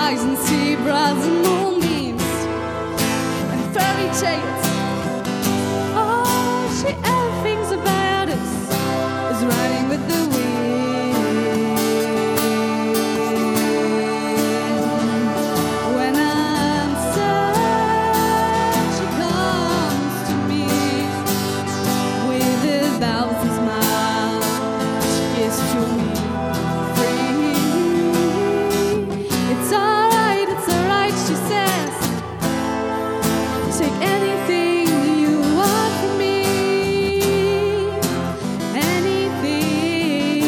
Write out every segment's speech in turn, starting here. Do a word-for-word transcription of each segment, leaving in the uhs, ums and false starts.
butterflies and zebras and moonbeams and fairy tales. All she ever thinks about us is riding with the wind. When I'm sad, she comes to me with a thousand smiles. She gives to me free. It's alright, it's alright, she says. Take anything you want from me. Anything.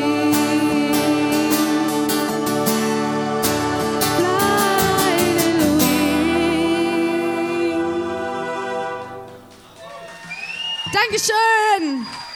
Fly, little wing. Dankeschön!